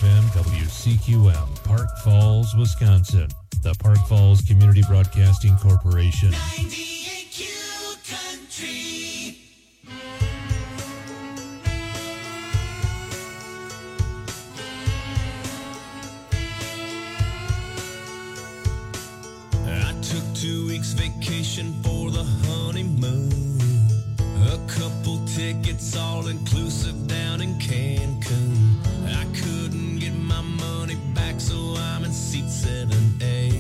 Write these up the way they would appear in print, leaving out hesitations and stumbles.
FM WCQM, Park Falls, Wisconsin. The Park Falls Community Broadcasting Corporation. 98Q Country. I took 2 weeks vacation for the honeymoon. A couple tickets all inclusive down in Cancun. I couldn't get my money back, so I'm in seat 7A.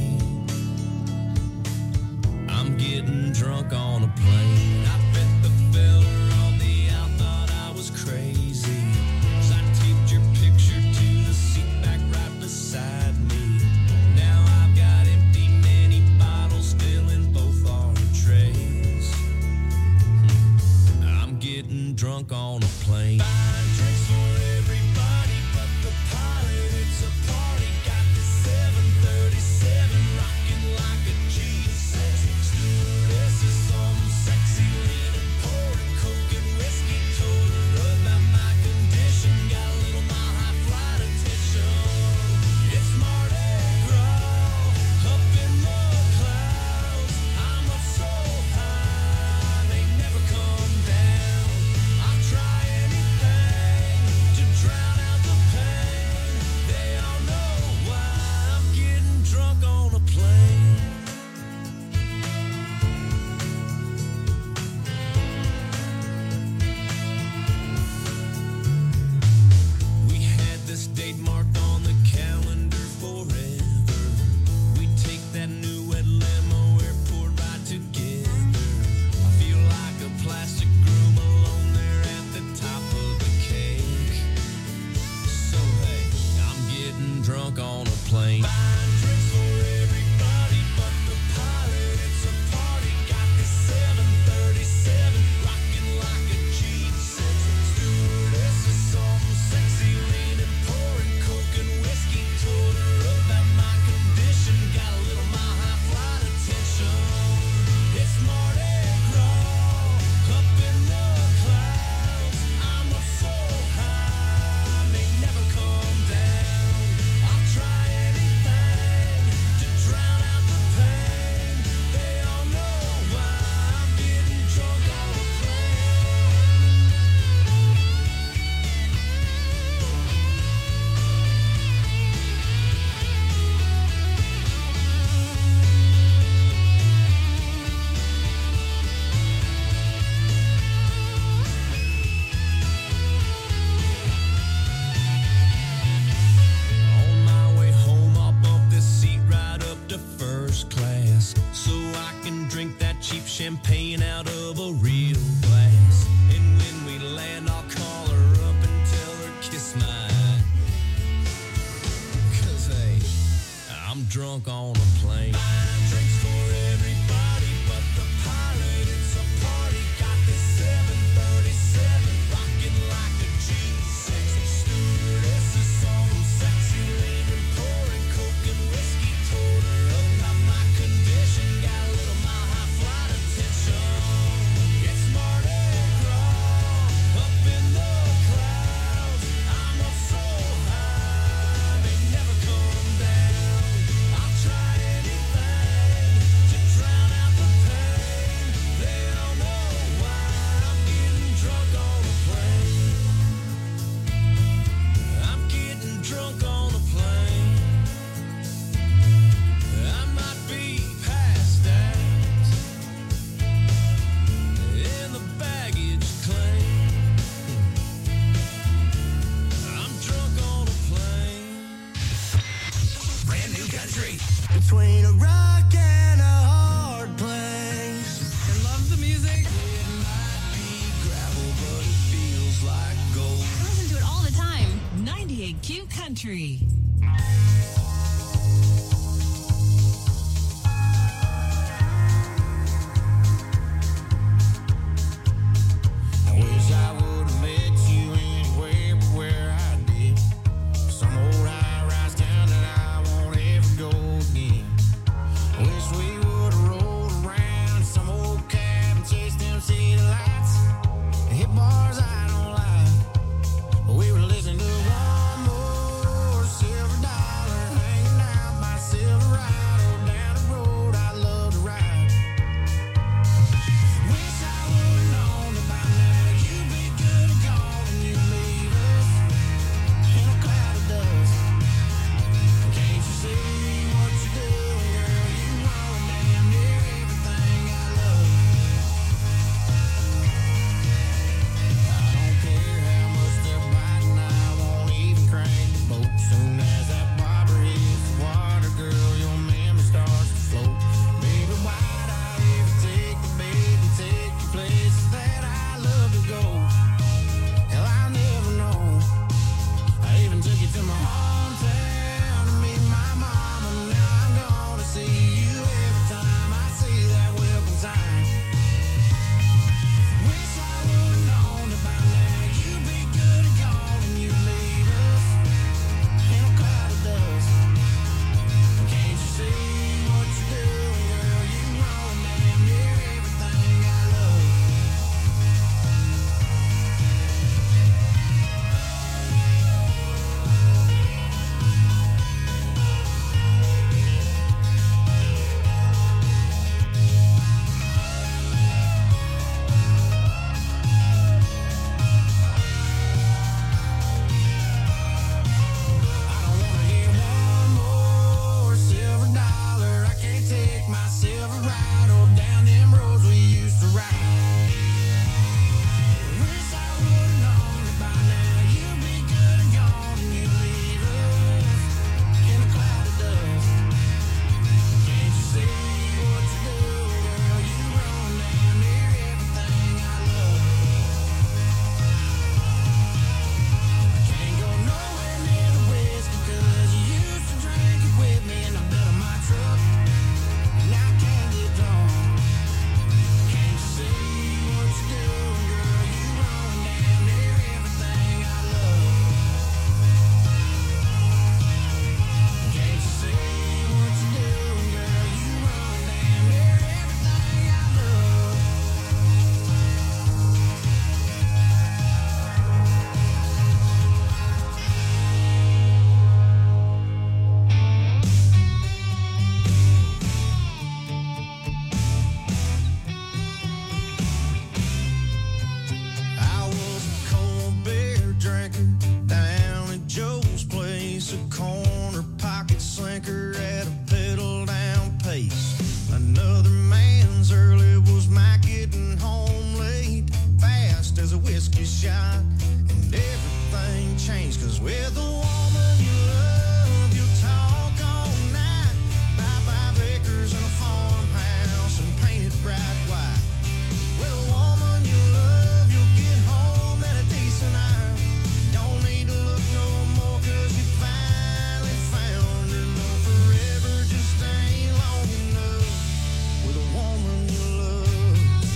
I'm getting drunk on a plane. I bet the fella on the out thought I was crazy, 'cause I taped your picture to the seat back right beside me. Now I've got empty mini bottles still in both our trays. I'm getting drunk on a plane. Buying drinks for everybody but the pilot. It's a party. Got the 737 rocking like a G6. Stewardess is some sexy leaning, pouring coke and whiskey. Told her about my condition. Got a little mile high flight attention. It's Mardi Gras up in the clouds. I'm up so high they never come down. I'll try anything to drown out the pain. They all know why I'm getting drunk on a plane. We had this date marked on the calendar forever. We take that new red limo airport ride together. I feel like a plastic groom alone there at the top of the cake. So hey, I'm getting drunk on a plane. Buying drinks for everybody but the pilot. It's a party. Got the 737 rocking like a G6. Stewardess is some sexy leaning, pouring coke and whiskey. Told her about my condition. Got a little mile high flight attention. It's Mardi Gras up in the clouds. I'm up so high may never come down. I'll try anything to drown out the pain. They all know why I'm getting drunk on a plane. On my way home, I'll bump this seat right up to first class, so I can drink that cheap champagne out of a real glass. And when we land, I'll call her up and tell her kiss my eye. 'Cause hey, I'm drunk on a plane. Buying drinks for everybody but the pilot. It's a party. Got the 737 rocking like a G6. Stewardess is some sexy leaning, pouring coke and whiskey. Told her about my condition. Got a little mile high flight attention. It's Mardi Gras up in the clouds. I'm up so high they never come down. I'll try anything to drown out the pain. They all know why I'm getting drunk on a plane. I'm getting drunk on a plane. I might be passed out in the baggage claim. I'm drunk on a plane. Brand new country. Between a rock and a hard place. I love the music. It might be gravel, but it feels like gold. I listen to it all the time. 98Q Country. I wish I would have met you anywhere but where I did. Some old high-rise town that I won't ever go again. Wish we would have rolled around some old cab and chased them city lights. Hit bars I don't like, but we were listening to one more whiskey shot, and everything changed, 'cause with the woman you love, you talk all night. Buy 5 acres and a farmhouse and paint it bright white. With a woman you love, you'll get home at a decent hour. Don't need to look no more, 'cause you finally found her. No, forever just ain't long enough with a woman you love.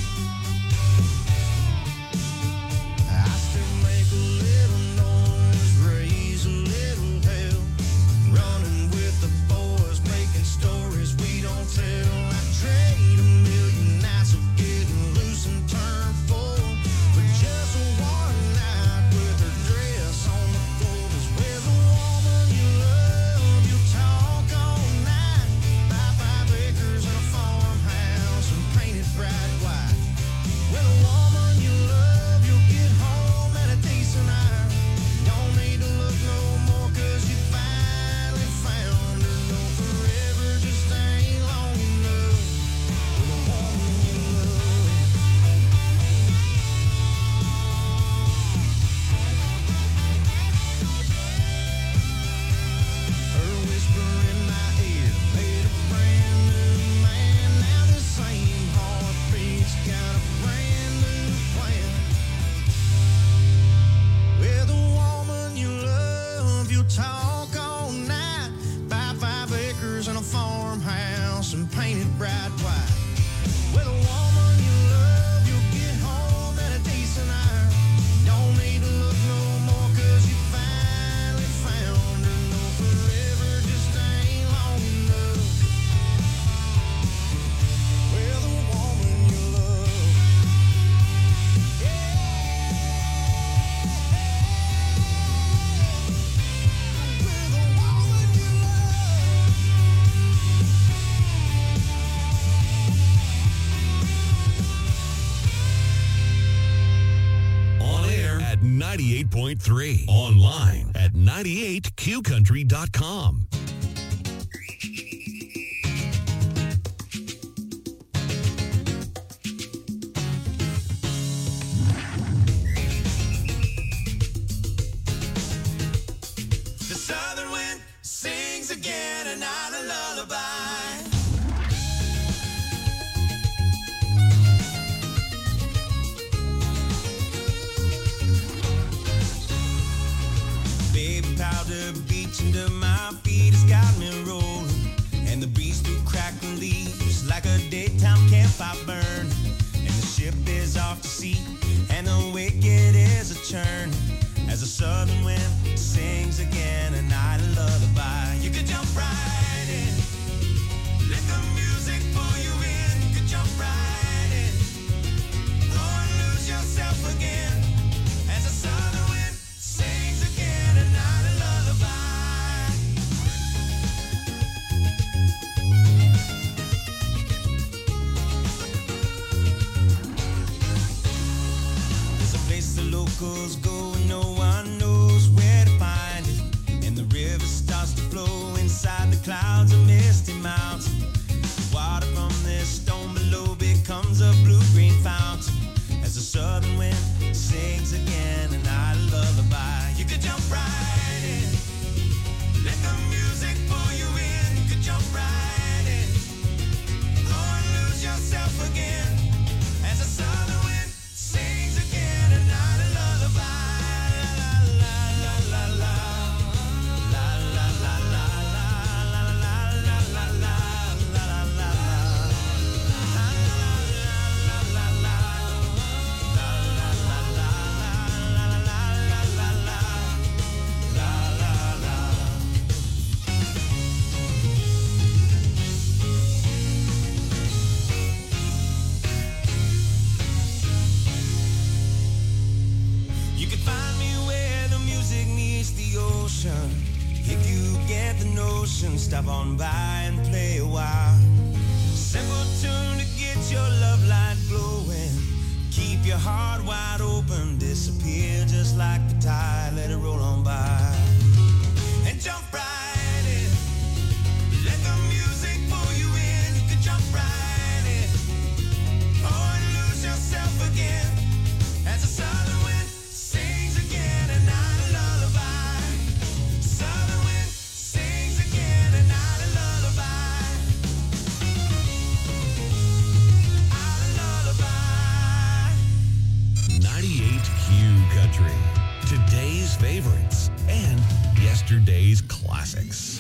I still make a little noise, raise a little hell, running with the boys, making stories we don't tell. I trade a million nights of getting loose and turn full for just one night with her dress on the floor. 'Cause with a woman you love, you talk all night. Buy 5 acres and a farmhouse and paint it bright white. With a woman you love, you'll get home at a decent hour. Don't need to look no more, 'cause you finally found her. No, forever just ain't long enough with a woman you love. Her whisper in my ear made a brand new man. Now the same heartbeat's got a brand new plan. With a woman you love, you talk all night. Buy 5 acres and a farmhouse and paint it bright white. With a woman you love, you'll get home at a decent hour. Don't need to look no more, 'cause you finally found her. No, forever just ain't long enough with a woman you love. With a woman you love. On air at 98.3. Online at 98qcountry.com. The southern wind sings again, and not a lullaby. Baby powder beach under my feet has got me rolling, and the breeze through crackling leaves like a daytime campfire burn. And the ship is off to sea, and the wicked is a churn as the southern wind sings again a night of lullaby. You could jump right in, let the music pull you in. You could jump right in, go and lose yourself again as the southern wind sings again a night of lullaby. There's a place the locals go and no one knows where to find it, and the river starts to flow inside the clouds of misty mountain. The water from this stone below becomes a blue-green fountain as the southern wind sings again a night of lullaby. You could jump right in, let the music pull you in. You could jump right in, go and lose yourself again as the southern wind sings again a night of lullaby. La la la la la la la la la la la la la la You can find me where the music meets the ocean. If you get the notion, stop on by and play a while. Simple tune to get your love light glowing. Keep your heart wide open, disappear just like the tide. Let it roll on by and jump right in. Let the music pull you in. You can jump right in, or lose yourself again as the southern wind Country. Today's favorites and yesterday's classics.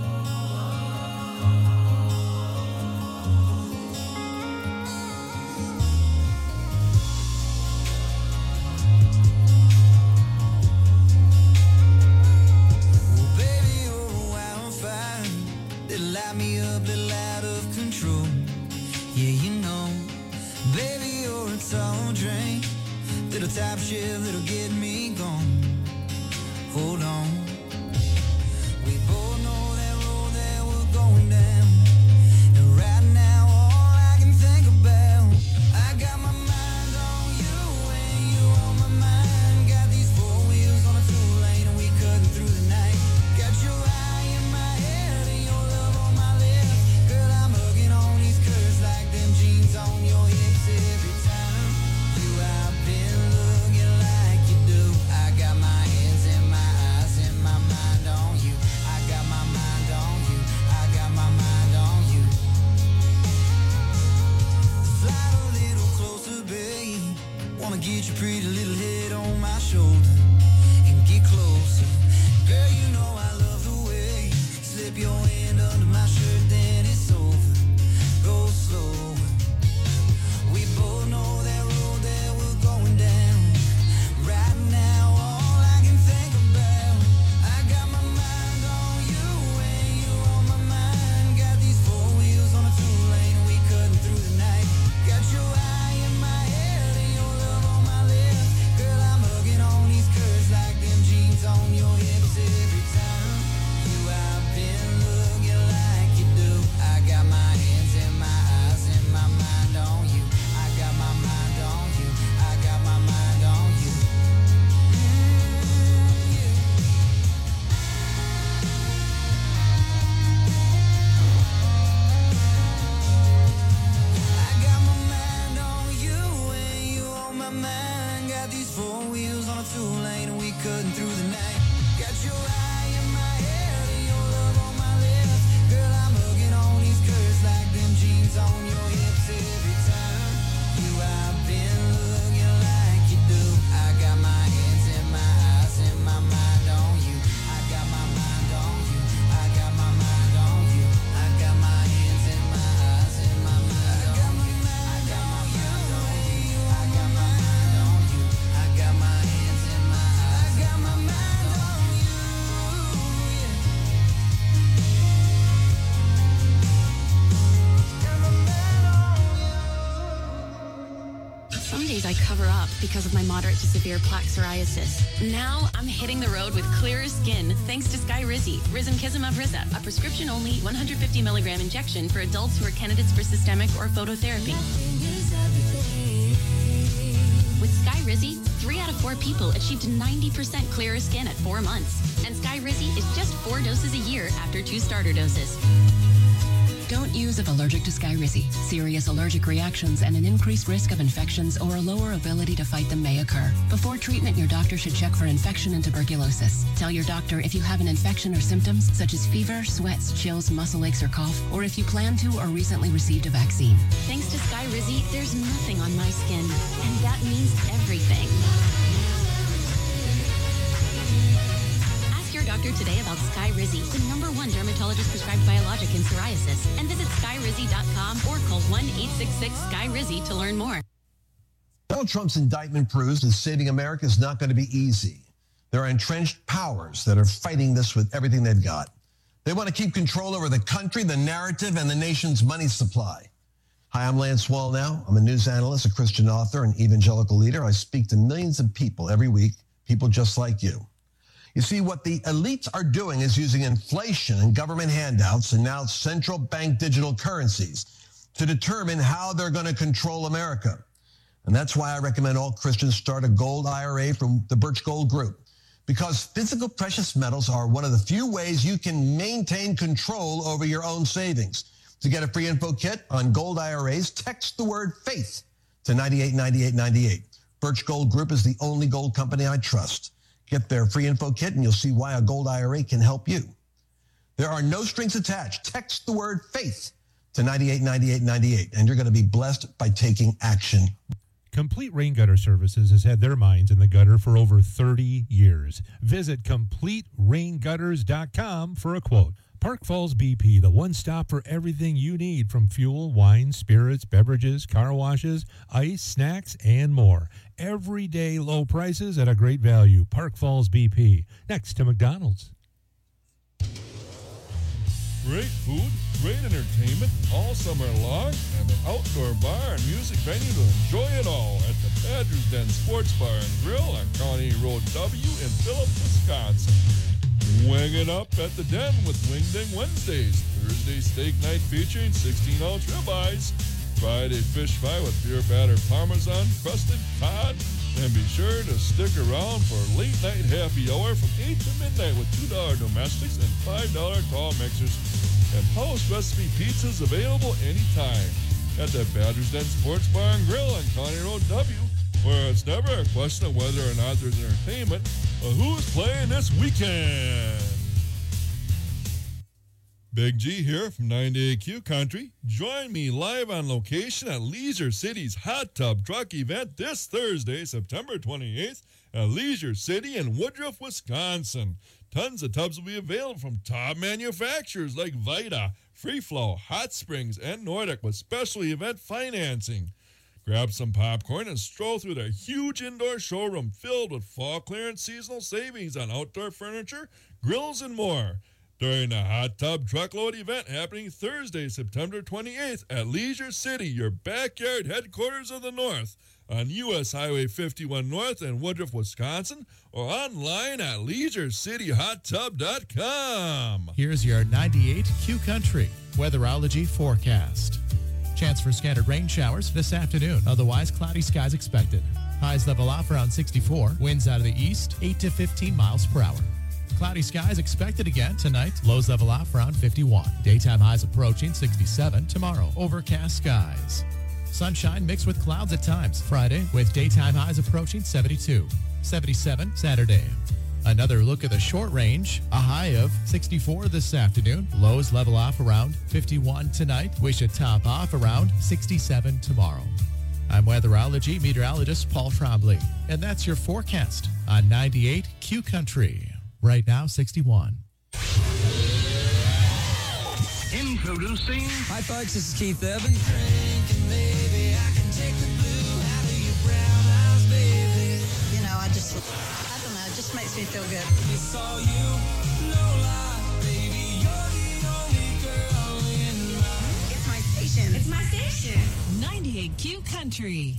Light me up, little out of control. Yeah, you know, baby, you're a tall drink, little top shift, little get me gone. Hold on, we both know that road that we're going down, and right now all I can think about, I got my mind on you and you on my mind. Got these four wheels on a two-lane and we cutting through the night. Got your eye in my head and your love on my lips. Girl, I'm hugging on these curves like them jeans on your hips. Every time you have been looking like you do, I got my hands in my eyes and my mind on you. I got my mind on you. I got my mind on you. Slide a little closer, babe. Wanna get your pretty little head on my shoulder and get closer. Girl, you know I love the way you slip your hand under my shirt, then it's over. Go slow. We both know that road that we're going down. Right now, all I can think about, I got my mind on you and you on my mind. Got these four wheels on a two-lane and we cutting through the night. Got your eye in my head and your love on my lips. Girl, I'm hugging on these curves like them jeans on your hips. Every time you have been looking like you do, I got my hands in my eyes and my mind on you. I got my mind on you. I got my mind on you. I got my mind on you and you on my mind. Got these four wheels on a two-lane and we cutting through the night. Got your eye in my head and your love on my lips. Girl, I'm hugging on these curves like them jeans on your hips. Every time you have been looking like you do, I got my hands in my eyes and my mind on you. I got my mind on you. I got my mind on you. I got my hands in my eyes and my mind on you. I got my mind on you. I got my mind on you. I got my hands in my eyes. I got my mind on you. Yeah. Got my mind on you. Some days I cover up because of my moderate to severe plaque psoriasis. Now I'm hitting the road with clearer skin thanks to Skyrizi, Risankizumab Riza, a prescription-only 150 milligram injection for adults who are candidates for systemic or phototherapy. With Skyrizi, 3 out of 4 people achieved 90% clearer skin at 4 months. And Skyrizi is just 4 doses a year after 2 starter doses. Don't use if allergic to Skyrizi. Serious allergic reactions and an increased risk of infections or a lower ability to fight them may occur. Before treatment, your doctor should check for infection and tuberculosis. Tell your doctor if you have an infection or symptoms such as fever, sweats, chills, muscle aches, or cough, or if you plan to or recently received a vaccine. Thanks to Skyrizi, there's nothing on my skin. And that means everything. Ask your doctor today about Skyrizi, the #1 dermatologist prescribed biologic in psoriasis, and visit skyrizi.com or call 1-866-SKY-RIZZI to learn more. Donald Trump's indictment proves that saving America is not going to be easy. There are entrenched powers that are fighting this with everything they've got. They want to keep control over the country, the narrative, and the nation's money supply. Hi, I'm Lance Wallnau. I'm a news analyst, a Christian author, and evangelical leader. I speak to millions of people every week, people just like you. You see, what the elites are doing is using inflation and government handouts and now central bank digital currencies to determine how they're going to control America. And that's why I recommend all Christians start a gold IRA from the Birch Gold Group, because physical precious metals are one of the few ways you can maintain control over your own savings. To get a free info kit on gold IRAs, text the word faith to 989898. Birch Gold Group is the only gold company I trust. Get their free info kit and you'll see why a gold IRA can help you. There are no strings attached. Text the word faith to 989898 and you're going to be blessed by taking action. Complete Rain Gutter Services has had their minds in the gutter for over 30 years. Visit CompleteRainGutters.com for a quote. Park Falls BP, the one stop for everything you need from fuel, wine, spirits, beverages, car washes, ice, snacks, and more. Everyday low prices at a great value. Park Falls BP, next to McDonald's. Great food, great entertainment all summer long, and an outdoor bar and music venue to enjoy it all at the Badger's Den Sports Bar and Grill on County Road W in Phillips, Wisconsin. Wing it up at the Den with Wing Ding Wednesdays, Thursday steak night featuring 16-ounce ribeyes, Friday fish fry with beer batter parmesan crusted cod, and be sure to stick around for late night happy hour from 8 to midnight with $2 domestics and $5 tall mixers, and house recipe pizzas available anytime at the Badger's Den Sports Bar and Grill on County Road W, where it's never a question of whether or not there's entertainment, but who's playing this weekend. Big G here from 98Q Country. Join me live on location at Leisure City's Hot Tub Truck event this Thursday, September 28th at Leisure City in Woodruff, Wisconsin. Tons of tubs will be available from top manufacturers like Vita, Free Flow, Hot Springs, and Nordic with special event financing. Grab some popcorn and stroll through their huge indoor showroom filled with fall clearance seasonal savings on outdoor furniture, grills, and more. During the Hot Tub Truckload event happening Thursday, September 28th at Leisure City, your backyard headquarters of the North, on U.S. Highway 51 North in Woodruff, Wisconsin, or online at leisureCityHotTub.com. Here's your 98Q Country weatherology forecast. Chance for scattered rain showers this afternoon. Otherwise, cloudy skies expected. Highs level off around 64. Winds out of the east, 8 to 15 miles per hour. Cloudy skies expected again tonight. Lows level off around 51. Daytime highs approaching 67. Tomorrow, overcast skies. Sunshine mixed with clouds at times. Friday with daytime highs approaching 72. 77 Saturday. Another look at the short range. A high of 64 this afternoon. Lows level off around 51 tonight. We should top off around 67 tomorrow. I'm weatherology meteorologist Paul Trombley, and that's your forecast on 98Q Country. Right now, 61. Introducing. Hi, folks. This is Keith Urban. Drinking, baby, I can take the blue out of your brown eyes, baby. You know, I don't know, it just makes me feel good. It's all you, no lie, baby. You're the only girl in my... It's my station. It's my station. 98Q Country.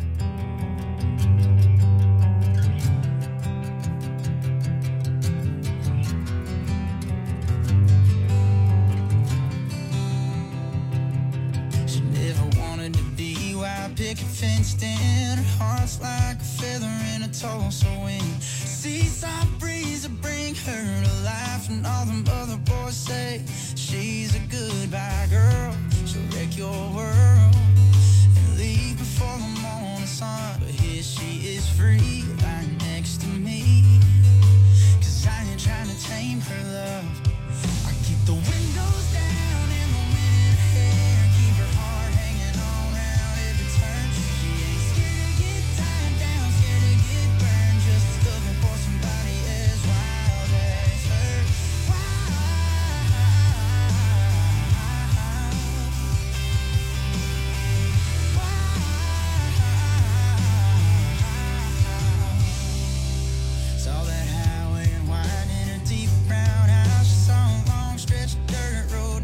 Picket fenced in, her heart's like a feather in a Tulsa wind. Seaside breeze will bring her to life, and all them other boys say she's a goodbye girl. She'll wreck your world and leave before the morning sun. But here she is free, lying next to me. 'Cause I ain't trying to tame her love. I keep the windows down and the wind in her hair, keep her heart hanging on round every turn. She ain't scared to get tied down, scared to get burned, just looking for somebody as wild as her. Saw that highway and wide in her deep brown eyes. She saw a long stretch of dirt road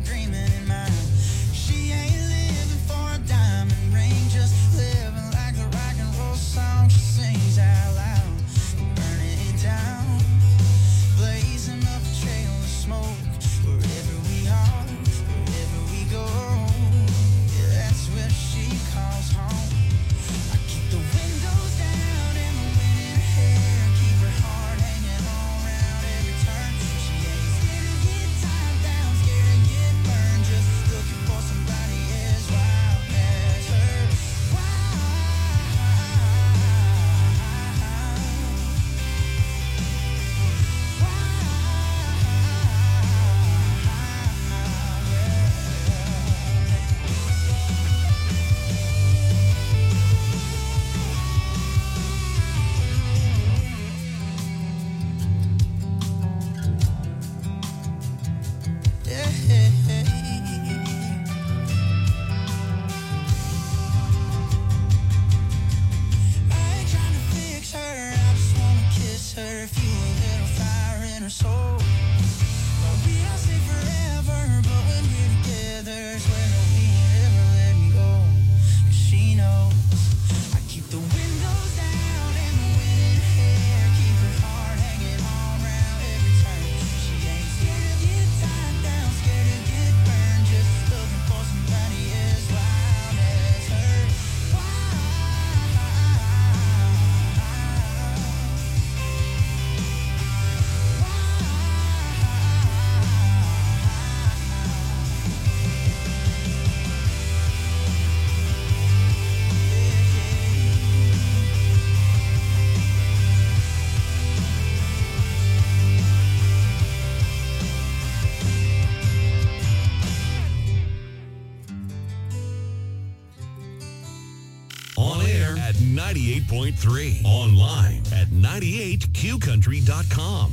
98.3. Online at 98qcountry.com.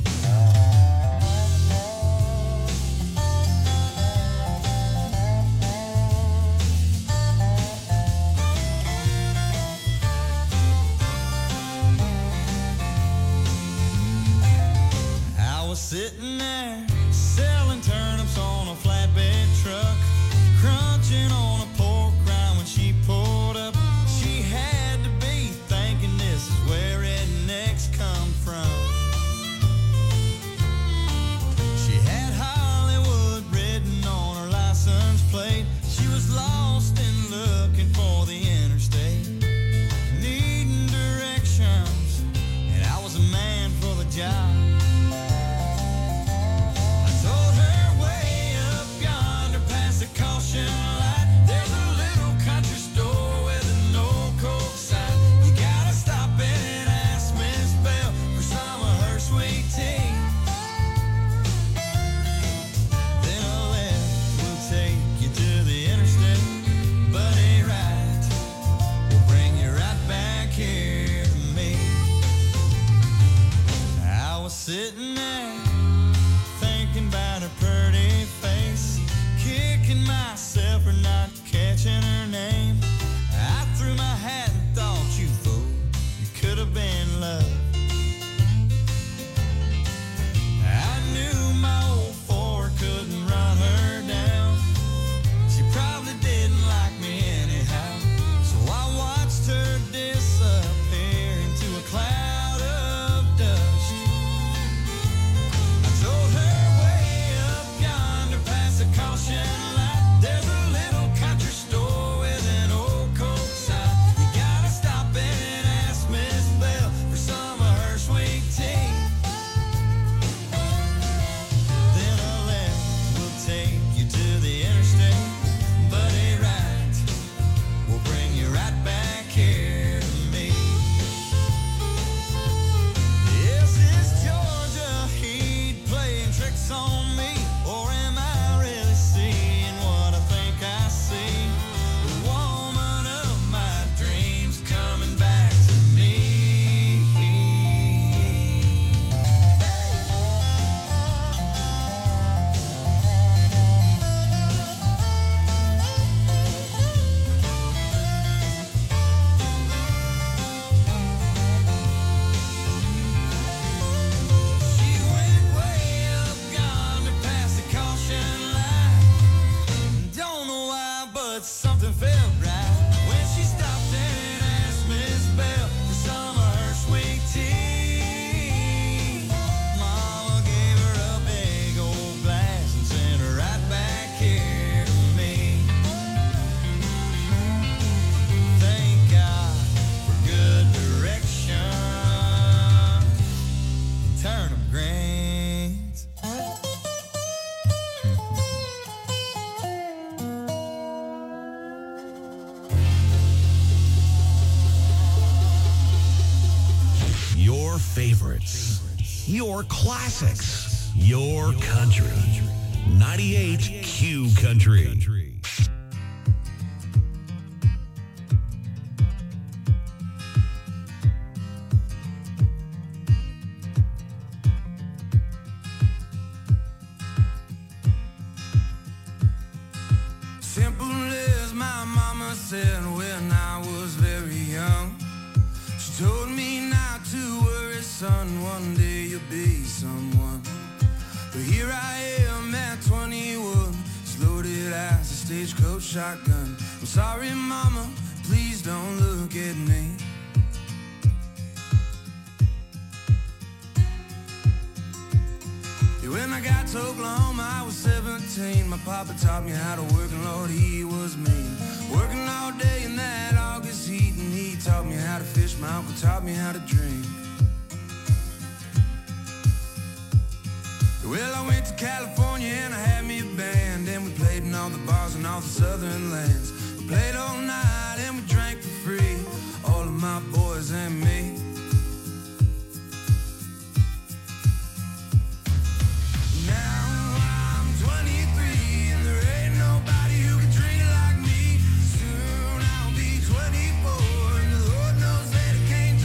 I was sitting there selling turnips on a flatbed truck, crunching on a pork rind when she pulled up. She had to be thinking this is where rednecks come from. She had Hollywood written on her license plate. She was lost and looking for the interstate, needing directions, and I was a man for the job. Sitting there, thinking about her pretty face, kicking myself for not catching her name. I threw my hat and thought, you fool, you could have been love. I knew my old Ford couldn't run her down. She probably didn't like me anyhow, so I watched her disappear into a cloud of dust. Caution light, there's a little country store with an old coat sign. You gotta stop and ask Miss Bell for some of her sweet tea. Then a left will take you to the interstate, but a right will bring you right back here to me. Yes, it's Georgia Heat playing tricks on me, or am I seeing what I think I see? The woman of my dreams coming back to me. She went way up, got me past the caution line. Don't know why, but something felt right when she stopped and asked Miss Bell for some of her sweet tea. Mama gave her a big old glass and sent her right back here to me. Thank God for good direction. Turnip greens. Your favorites, your classics, your country. 98Q Country. Simple as my mama said when I was very young. She told me not to worry, son, one day you'll be someone. But here I am at 21, as loaded as a stagecoach shotgun. I'm sorry, mama, please don't look at me. When I got to Oklahoma, I was 17. My papa taught me how to work, and Lord, he was mean. Working all day in that August heat, and he taught me how to fish. My uncle taught me how to drink. Well, I went to California and I had me a band, and we played in all the bars in all the southern lands. We played all night and we drank for free, all of my boys and me. Soon I'll be 24, and the Lord knows that it can't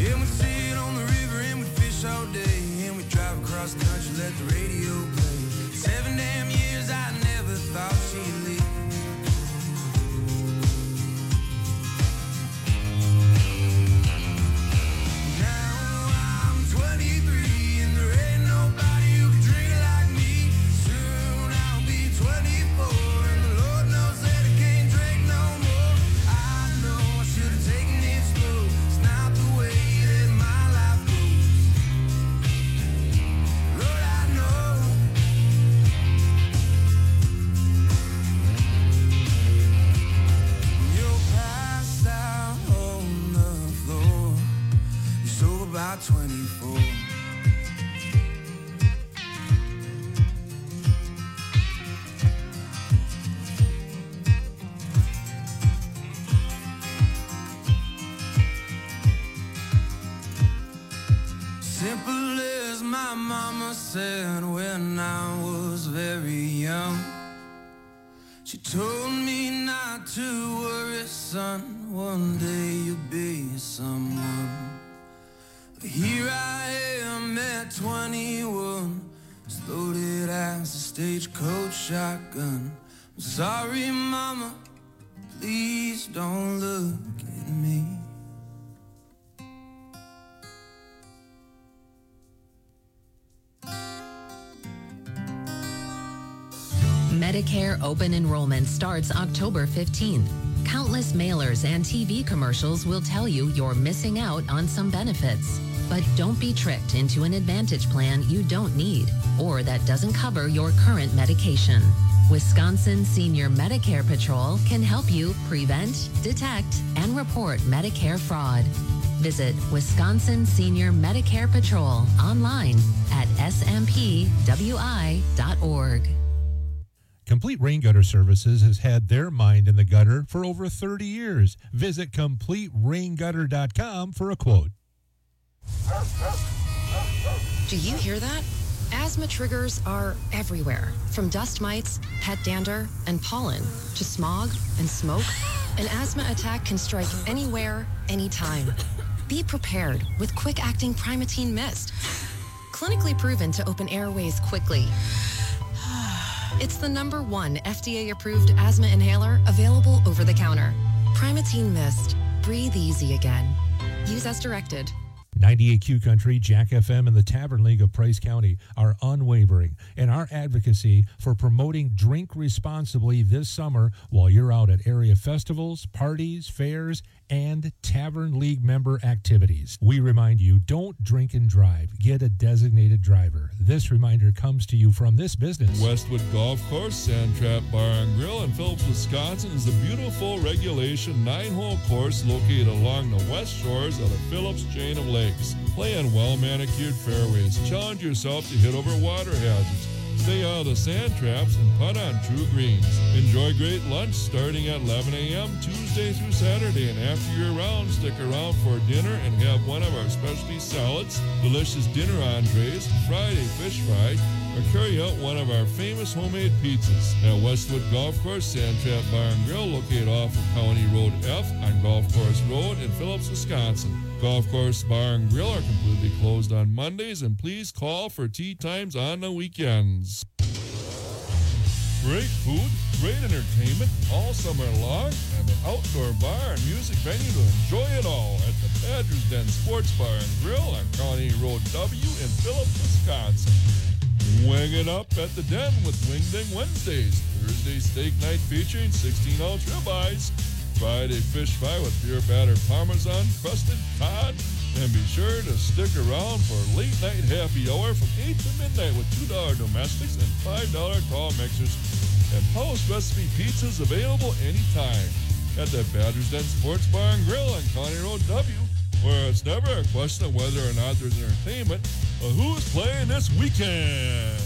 And we'd sit on the river and we'd fish all day. And we'd drive across the country, let the radio play. 7 damn years I never thought she'd leave. About 24. Simple as my mama said when I was very young. She told me not to worry, son, one day you'll be someone. Here I am at 21, as loaded as a stagecoach shotgun. I'm sorry, mama, please don't look at me. Medicare open enrollment starts October 15th. Countless mailers and TV commercials will tell you you're missing out on some benefits. But don't be tricked into an Advantage plan you don't need or that doesn't cover your current medication. Wisconsin Senior Medicare Patrol can help you prevent, detect, and report Medicare fraud. Visit Wisconsin Senior Medicare Patrol online at smpwi.org. Complete Rain Gutter Services has had their mind in the gutter for over 30 years. Visit CompleteRainGutter.com for a quote. Do you hear that? Asthma triggers are everywhere, from dust mites, pet dander, and pollen, to smog and smoke. An asthma attack can strike anywhere, anytime. Be prepared with quick-acting Primatene Mist. Clinically proven to open airways quickly. It's the #1 FDA-approved asthma inhaler available over the counter. Primatene Mist. Breathe easy again. Use as directed. 98Q Country, Jack FM, and the Tavern League of Price County are unwavering in our advocacy for promoting drink responsibly this summer while you're out at area festivals, parties, fairs, and Tavern League member activities. We remind you, don't drink and drive. Get a designated driver. This reminder comes to you from this business. Westwood Golf Course, Sand Trap Bar and Grill in Phillips, Wisconsin is a beautiful regulation 9-hole course located along the west shores of the Phillips chain of lakes. Play on well-manicured fairways. Challenge yourself to hit over water hazards. Stay out of the sand traps and putt on true greens. Enjoy great lunch starting at 11 a.m. Tuesday through Saturday, and after your round, stick around for dinner and have one of our specialty salads, delicious dinner entrees, Friday fish fry, or carry out one of our famous homemade pizzas. At Westwood Golf Course, Sand Trap Bar and Grill, located off of County Road F on Golf Course Road in Phillips, Wisconsin. Golf Course Bar and Grill are completely closed on Mondays, and please call for tea times on the weekends. Great food, great entertainment all summer long, and an outdoor bar and music venue to enjoy it all at the Badger's Den Sports Bar and Grill on County Road W in Phillips, Wisconsin. Wing it up at the Den with Wing Ding Wednesdays. Thursday steak night featuring 16-ounce ribeyes. Friday fish fry with beer battered parmesan, crusted cod. And be sure to stick around for late night happy hour from 8 to midnight with $2 domestics and $5 tall mixers. And post-recipe pizzas available anytime at the Badger's Den Sports Bar and Grill on County Road W, where it's never a question of whether or not there's entertainment, but who's playing this weekend.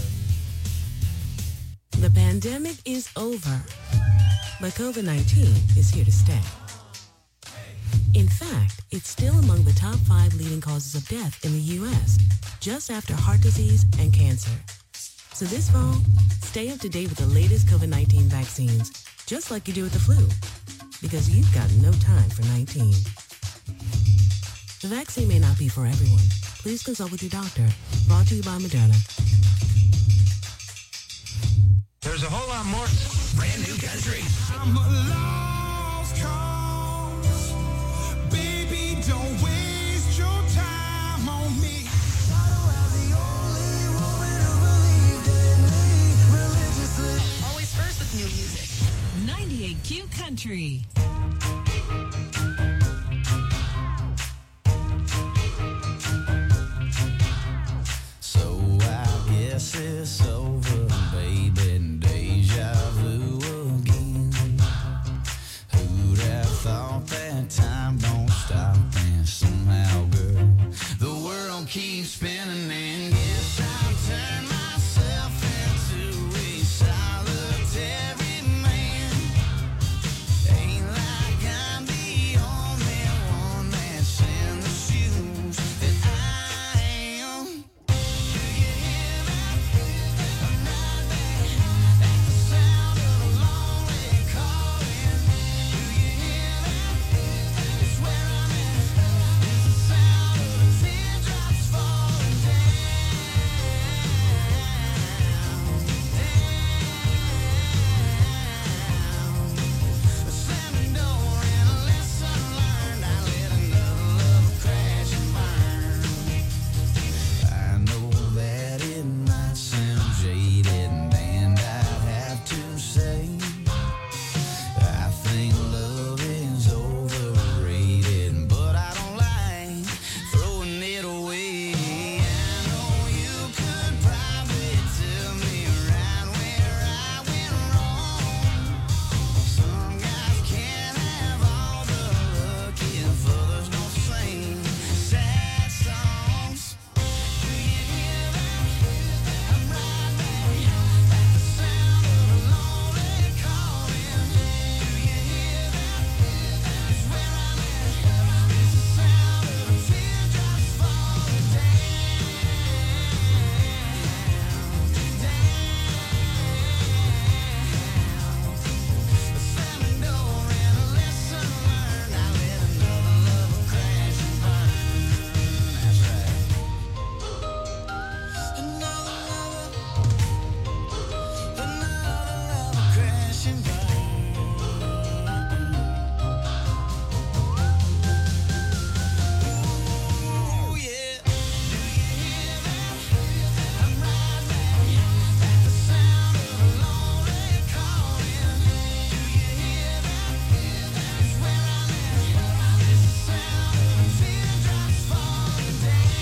The pandemic is over, but COVID-19 is here to stay. In fact, it's still among the top 5 leading causes of death in the U.S., just after heart disease and cancer. So this fall, stay up to date with the latest COVID-19 vaccines, just like you do with the flu, because you've got no time for 19. The vaccine may not be for everyone. Please consult with your doctor. Brought to you by Moderna. There's a whole lot more. Brand new country. I'm a lost cause. Baby, don't waste your time on me. Always first with new music. 98Q Country. So I guess it's over, baby. Deja vu again. Who'd have thought that time don't stop? And somehow, girl, the world keeps spinning, and guess I've turned myself into a solitary man. Ain't like I'm the only one that's in the shoes that I am. Do you hear that? I'm right back at the sound of a lonely calling. Do you hear that? It's where I'm at. It's the sound of the teardrops falling down. Slamming door and a lesson learned. I let another love crash and burn. I know that it might sound jaded, and I'd have to say I think love is overrated, but I don't like throwing it away. I know you could probably tell me right where I went wrong. Some guys can't have all the luck if others don't sing sad songs. Do you hear that? I'm right back at the sound of a lonely calling. Do you hear that? It's where I'm at. It's the sound of the teardrops falling down. Slamming door and a lesson learned. I let another lover crash and burn. That's right. Another lover crash and burn. Ooh, yeah. Do you hear that? I'm right back at the sound of a lonely calling. Do you hear that? It's where I'm at. It's the sound of the teardrops falling down.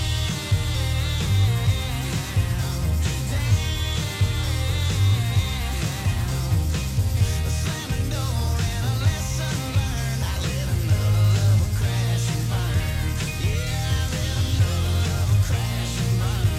Slamming door and a lesson learned. I let another lover crash and burn. Yeah, I let another lover crash and burn.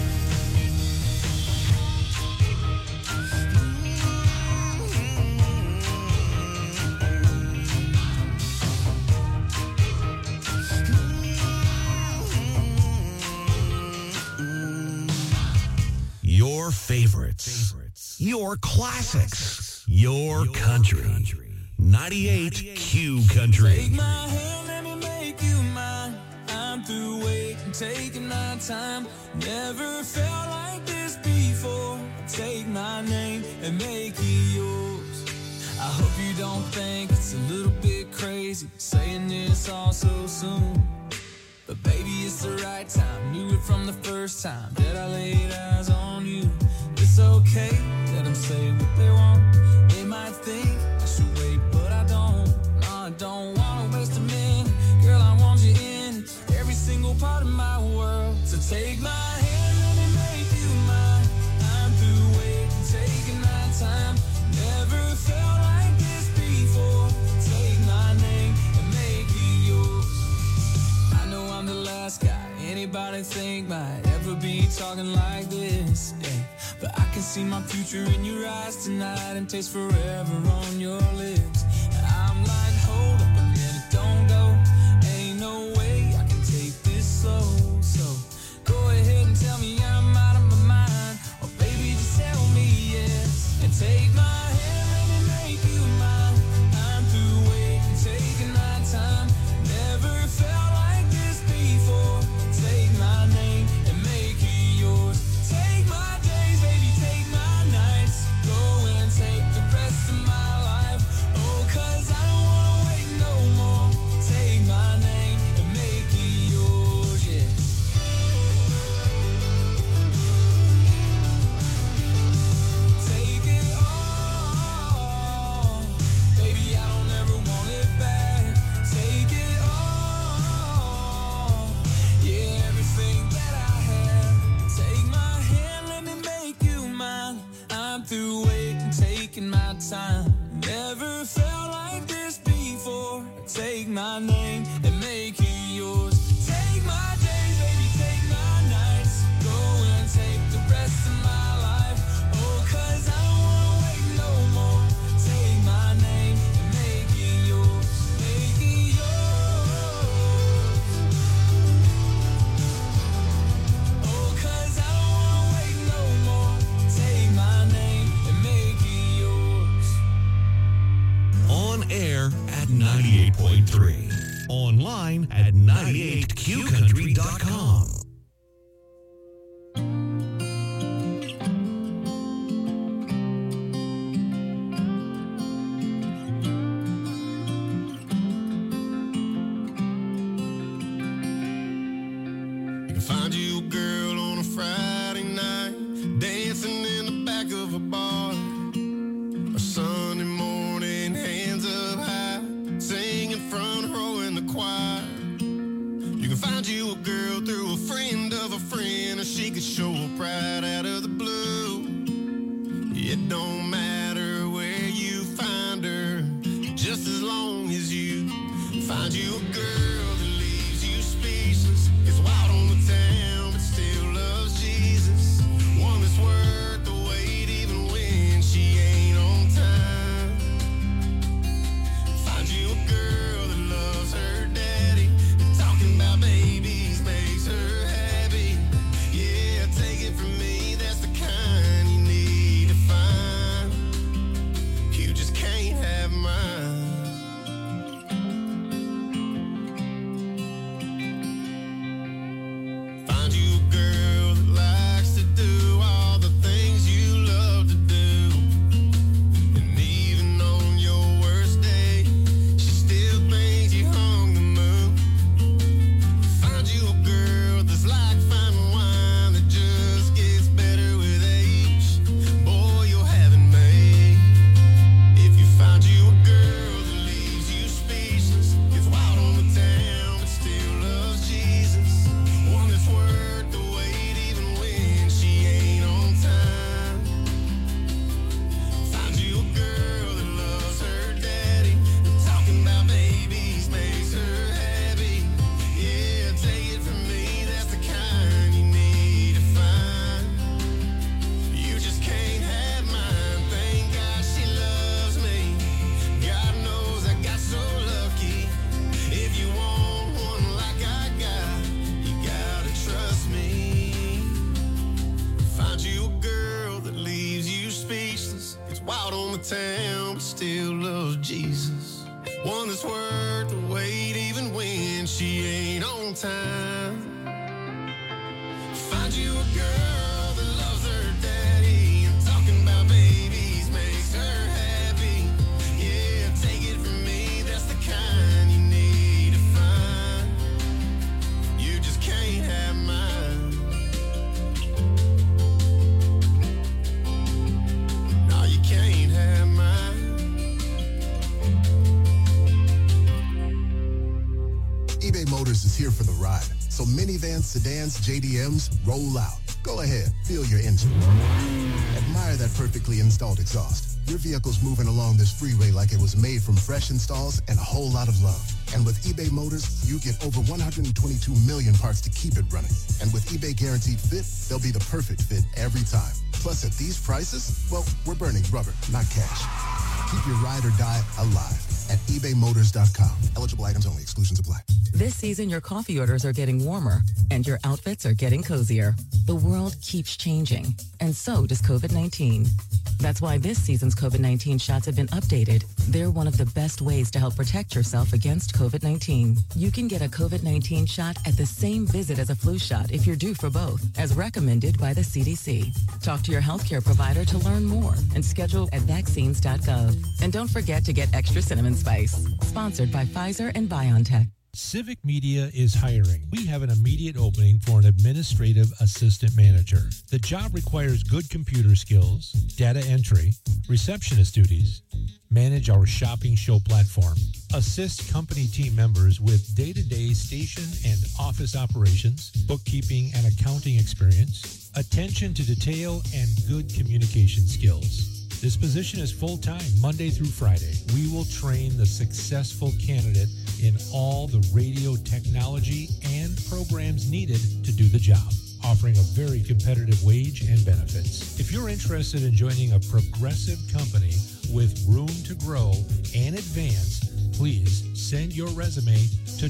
Your favorites. Your classics. Your country. 98 Q Country. Take my hand, let me make you mine. I'm through waiting, taking my time. Never felt like this before. Take my name and make it yours. I hope you don't think it's a little bit crazy saying this all so soon. But baby, it's the right time. Knew it from the first time that I laid eyes on you. It's okay, let them say what they want. They might think I should wait, but I don't. No, I don't wanna waste a minute. Girl, I want you in every single part of my world. So take my hand, let me make you mine. I'm through waiting, taking my time. Never felt like this before. Take my name and make it yours. I know I'm the last guy anybody think might ever be talking like this, yeah. But I can see my future in your eyes tonight and taste forever on your lips. I'm like, hold up a minute, don't go. Ain't no way I can take this slow. So go ahead and tell me I'm out of my mind, or baby, just tell me yes. And take my hand, let me make you mine. I'm through waiting, taking my time. Never felt like this before. online at 98qcountry.com. Find you a girl on a Friday night, dancing in the back of a bar. A Sunday morning, hands up high, singing front row in the choir. You can find you a girl through a friend of a friend, or she could show up right out of the blue. It don't matter where you find her, just as long as you find you a girl. Town, but still loves Jesus. One that's worth the wait, even when she ain't on time. Find you a girl that loves her daddy, and talking about babies makes her happy. Yeah, take it from me, that's the kind you need to find. You just can't have mine. No, you can't have mine. eBay Motors is here for the ride. So minivans, sedans, JDMs, roll out. Go ahead, feel your engine. Admire that perfectly installed exhaust. Your vehicle's moving along this freeway like it was made from fresh installs and a whole lot of love. And with eBay Motors, you get over 122 million parts to keep it running. And with eBay Guaranteed Fit, they'll be the perfect fit every time. Plus, at these prices, well, we're burning rubber, not cash. Keep your ride or die alive at ebaymotors.com. Eligible items only. Exclusions apply. This season, your coffee orders are getting warmer and your outfits are getting cozier. The world keeps changing, and so does COVID-19. That's why this season's COVID-19 shots have been updated. They're one of the best ways to help protect yourself against COVID-19. You can get a COVID-19 shot at the same visit as a flu shot if you're due for both, as recommended by the CDC. Talk to your healthcare provider to learn more and schedule at vaccines.gov. And don't forget to get extra cinnamon spice. Sponsored by Pfizer and BioNTech. Civic Media is hiring. We have an immediate opening for an administrative assistant manager. The job requires good computer skills, data entry, receptionist duties, manage our shopping show platform, assist company team members with day-to-day station and office operations, bookkeeping and accounting experience, attention to detail, and good communication skills. This position is full-time, Monday through Friday. We will train the successful candidate in all the radio technology and programs needed to do the job, offering a very competitive wage and benefits. If you're interested in joining a progressive company with room to grow and advance, please send your resume to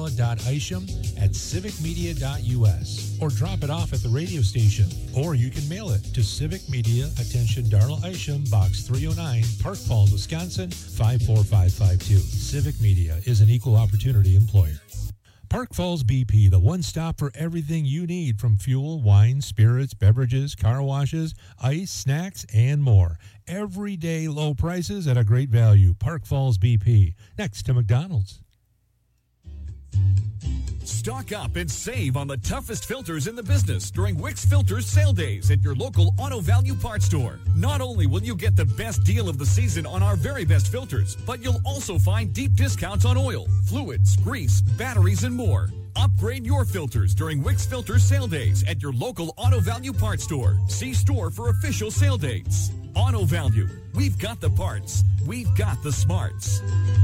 darla.isham@civicmedia.us or drop it off at the radio station. Or you can mail it to Civic Media, attention Darla Isham, Box 309, Park Falls, Wisconsin, 54552. Civic Media is an equal opportunity employer. Park Falls BP, the one stop for everything you need from fuel, wine, spirits, beverages, car washes, ice, snacks, and more. Everyday low prices at a great value. Park Falls BP, next to McDonald's. Stock up and save on the toughest filters in the business during Wix Filters sale days at your local Auto Value Parts store. Not only will you get the best deal of the season on our very best filters, but you'll also find deep discounts on oil, fluids, grease, batteries, and more. Upgrade your filters during Wix Filters sale days at your local Auto Value Parts store. See store for official sale dates. Auto Value. We've got the parts. We've got the smarts.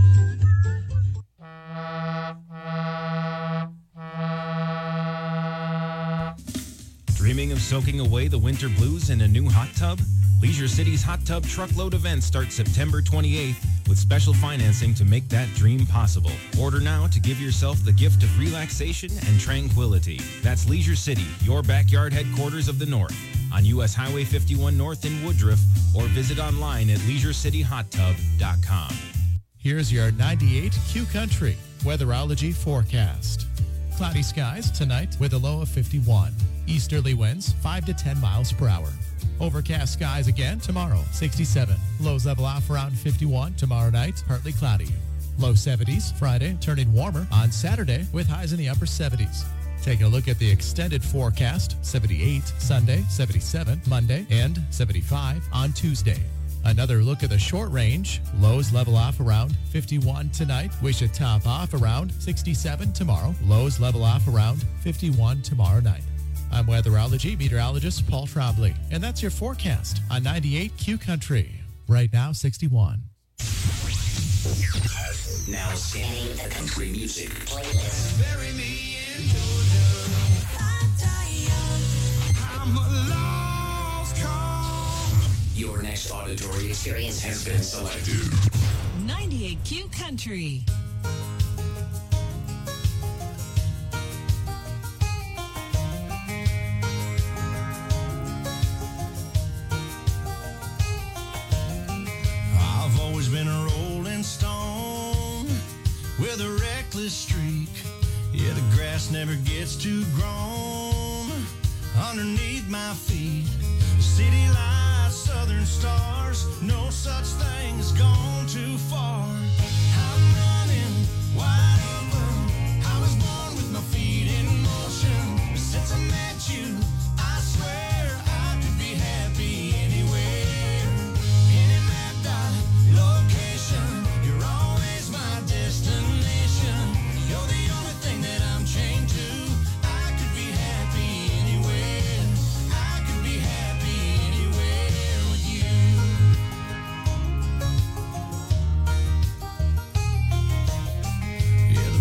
Dreaming of soaking away the winter blues in a new hot tub? Leisure City's Hot Tub Truckload event starts September 28th with special financing to make that dream possible. Order now to give yourself the gift of relaxation and tranquility. That's Leisure City, your backyard headquarters of the North, on U.S. Highway 51 North in Woodruff, or visit online at leisureCityHotTub.com. Here's your 98 Q Country weatherology forecast. Cloudy skies tonight with a low of 51. Easterly winds 5 to 10 miles per hour. Overcast skies again tomorrow, 67. Lows level off around 51 tomorrow night, partly cloudy. Low 70s Friday, turning warmer on Saturday with highs in the upper 70s. Taking a look at the extended forecast, 78 Sunday, 77 Monday, and 75 on Tuesday. Another look at the short range. Lows level off around 51 tonight. We should top off around 67 tomorrow. Lows level off around 51 tomorrow night. I'm weatherology meteorologist Paul Trombley, and that's your forecast on 98 Q Country. Right now, 61. Now scanning the country music playlist. Bury me in Georgia. I'm a lost cause. Your next auditory experience has been selected. 98 Q Country. I've always been a rolling stone with a reckless streak. Yeah, the grass never gets too grown underneath my feet. City lights, southern stars, no such thing as gone too far. I'm running wide open. I was born with my feet in motion. Since I met you, I swear I could be happy anywhere. Any mapped out location, you're always my destination. You're the only thing that I'm chained to. I could be happy anywhere. I could be happy anywhere with you. Yeah, the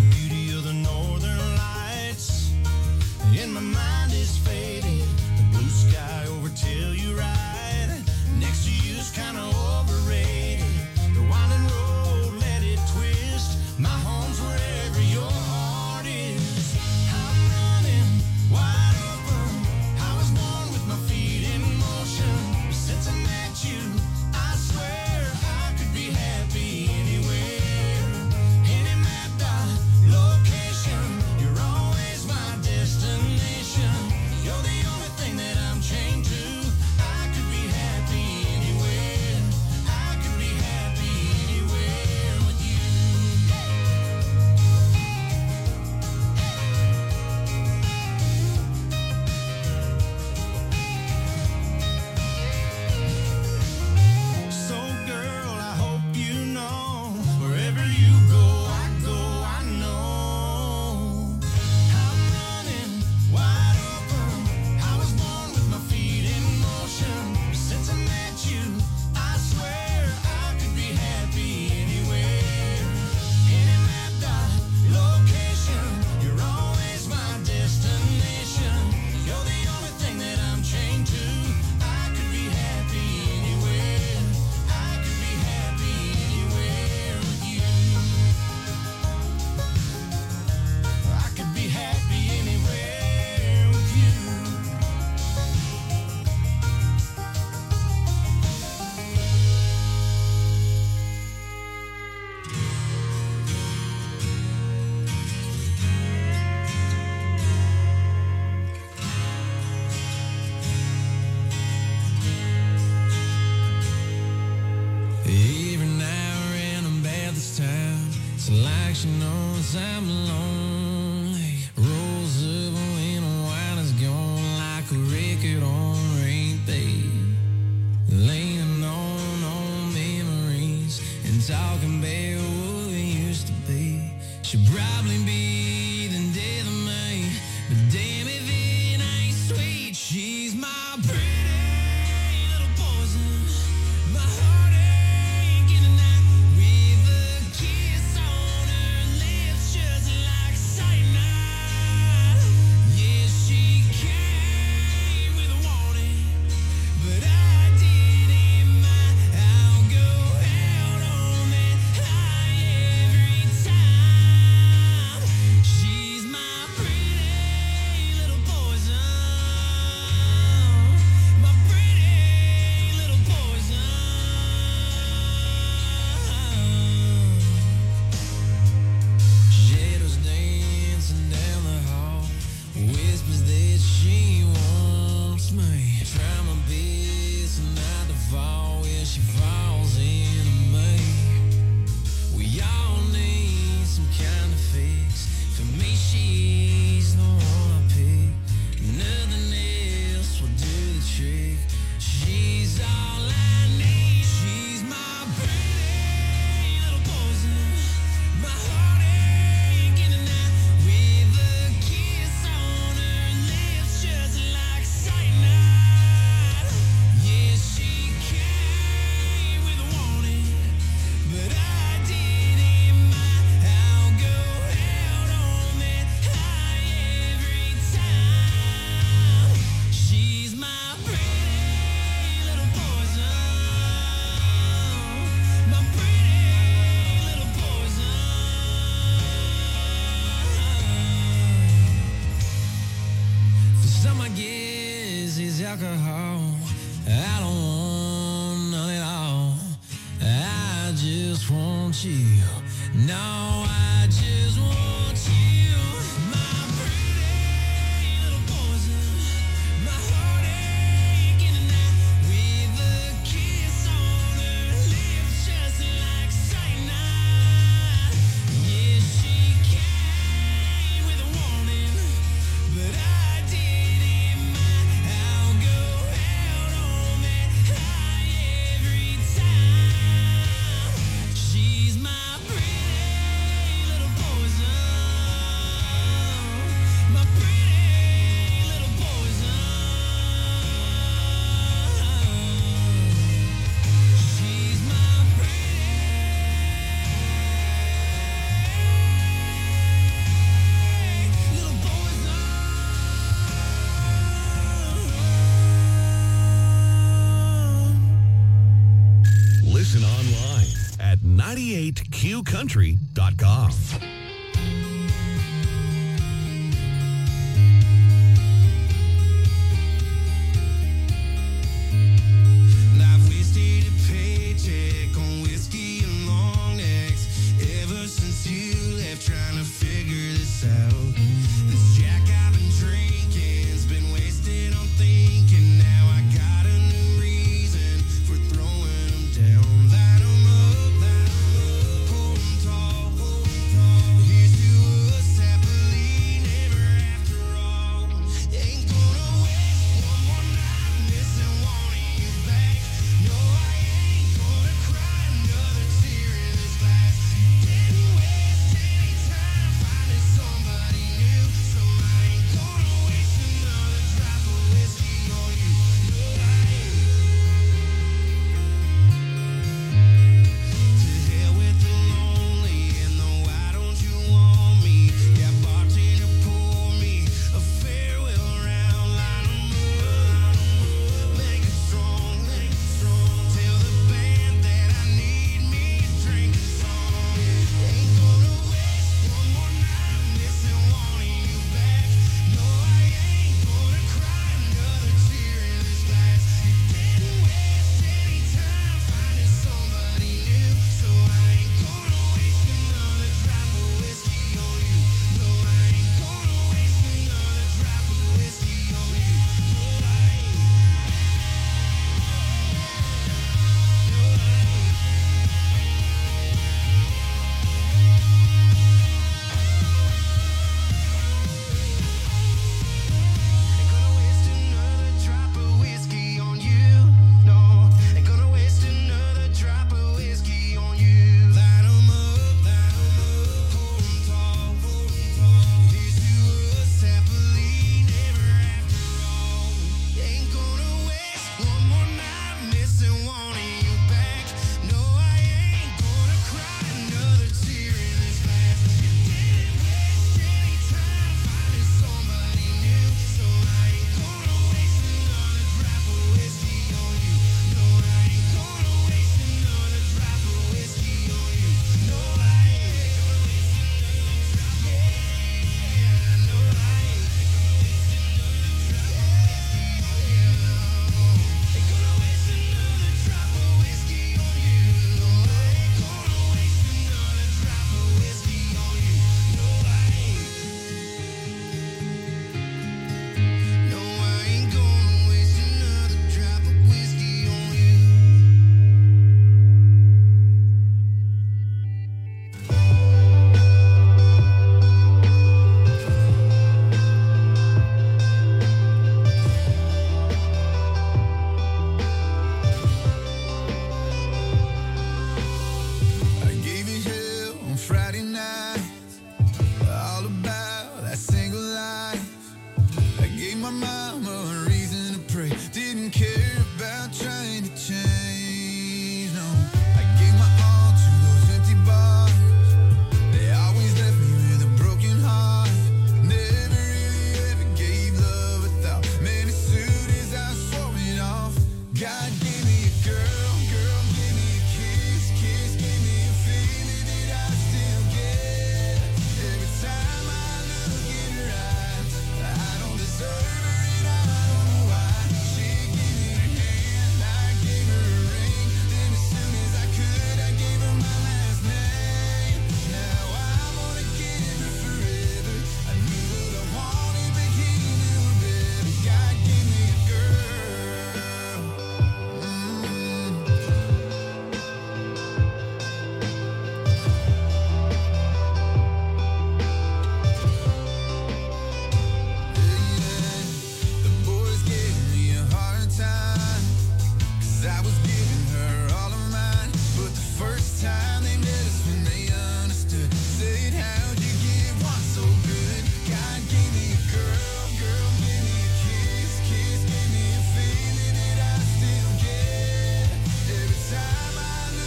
like she knows I'm lonely. Rolls up when the wine is gone like a record on repeat. Laying on memories and talking about what we used to be. She'd probably be the death of me, but damn if it ain't sweet. She's my pretty little poison, my heartache in the night, with a kiss on her lips just like cyanide. Yeah, she came with a warning, but I didn't mind. I'll go out on that high every time. She's my pretty little poison, my pretty little poison. Shadows dancing down the hall, whispers that she wants me. Try my best not to fall when she falls into me. We all need some kind of fix. For me, she's the one I pick. Nothing else will do the trick. She's all I need. She's my pretty little poison, my heartache in the night, with a kiss on her lips just like cyanide. Yeah, she came with a warning, but I didn't mind. I'll go out on that high every time. She's my pretty little poison, my pretty little poison. For some, I guess it's alcohol. I don't want none at all. I just want you. No, I just want you. My pretty little poison, my heartache in the night, with a kiss on her lips just like cyanide. Yeah, she came with a warning, but I didn't mind. I'll go out on that high every time. She's my pretty little poison, my pretty little poison. She's my pretty little poison. Listen online at 98qcountry.com.